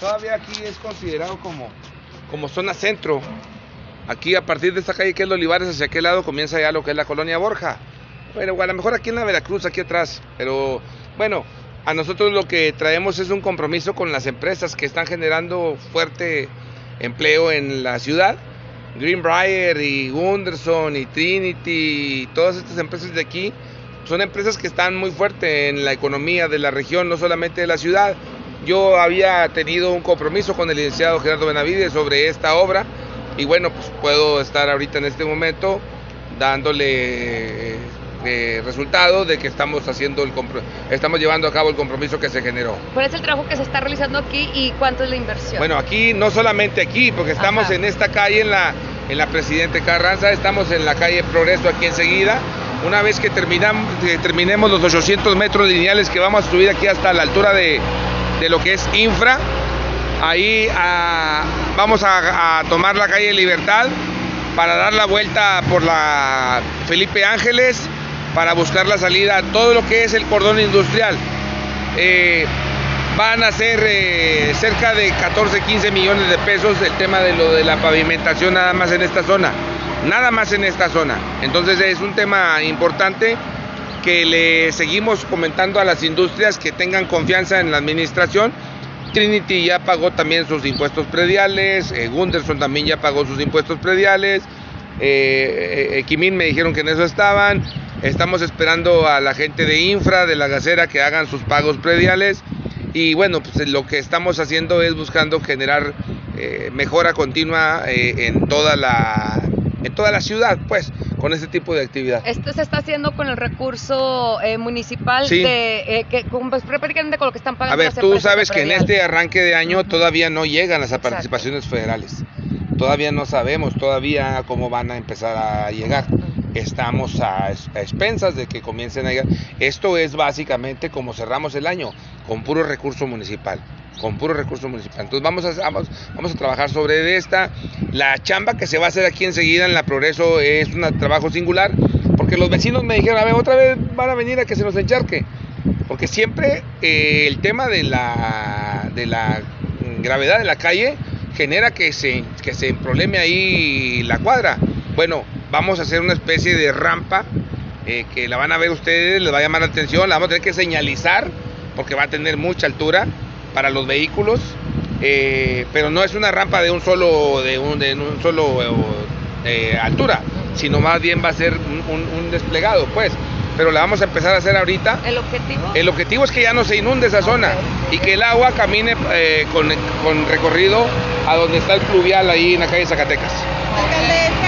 todavía aquí es considerado como zona centro. Aquí a partir de esta calle que es los Olivares, hacia aquel lado comienza ya lo que es la colonia Borja. Bueno, a lo mejor aquí en la Veracruz, aquí atrás, pero bueno, a nosotros lo que traemos es un compromiso con las empresas que están generando fuerte empleo en la ciudad. Greenbrier y Gunderson y Trinity y todas estas empresas de aquí son empresas que están muy fuertes en la economía de la región, no solamente de la ciudad. Yo había tenido un compromiso con el licenciado Gerardo Benavides sobre esta obra y bueno, pues puedo estar ahorita en este momento dándole resultado de que estamos llevando a cabo el compromiso que se generó. ¿Cuál es el trabajo que se está realizando aquí y cuánto es la inversión? Bueno, aquí, no solamente aquí, porque estamos en esta calle, en la Presidente Carranza, estamos en la calle Progreso aquí enseguida. Una vez que terminemos los 800 metros lineales que vamos a subir aquí hasta la altura de lo que es Infra, ahí vamos a tomar la calle Libertad para dar la vuelta por la Felipe Ángeles, para buscar la salida a todo lo que es el cordón industrial. Van a ser cerca de 14-15 millones de pesos el tema de lo de la pavimentación nada más en esta zona. Entonces es un tema importante que le seguimos comentando a las industrias que tengan confianza en la administración. Trinity ya pagó también sus impuestos prediales, Gunderson también ya pagó sus impuestos prediales, Equimín me dijeron que en eso estaban. Estamos esperando a la gente de Infra, de la gasera, que hagan sus pagos prediales. Y bueno, pues lo que estamos haciendo es buscando generar mejora continua en toda la ciudad, pues, con este tipo de actividad. Esto se está haciendo con el recurso municipal, sí. Prácticamente con lo que están pagando. A ver, tú sabes que en este arranque de año todavía no llegan las participaciones federales. Todavía no sabemos todavía cómo van a empezar a llegar. Estamos a expensas de que comiencen a llegar. Esto es básicamente como cerramos el año, con puro recurso municipal. Entonces vamos a trabajar sobre esta. La chamba que se va a hacer aquí enseguida en la Progreso es un trabajo singular, porque los vecinos me dijeron, a ver, otra vez van a venir a que se nos encharque. Porque siempre el tema de la gravedad de la calle genera que se emprobleme ahí la cuadra. Bueno, vamos a hacer una especie de rampa que la van a ver ustedes, les va a llamar la atención, la vamos a tener que señalizar porque va a tener mucha altura para los vehículos, pero no es una rampa de un solo altura, sino más bien va a ser un desplegado, pues. Pero la vamos a empezar a hacer ahorita. ¿El objetivo es que ya no se inunde esa zona y que el agua camine con recorrido a donde está el pluvial ahí en la calle Zacatecas.